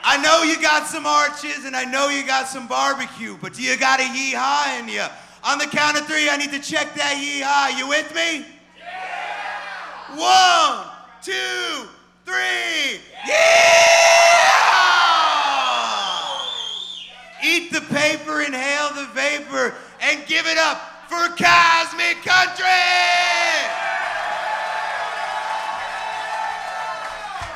I know you got some arches and I know you got some barbecue, but do you got a yee-haw in you? On the count of 3, I need to check that yee-haw. You with me? Yeah! 1, 2, 3. Yeah! Eat the paper, inhale the vapor, and give it up for Cosmic Country!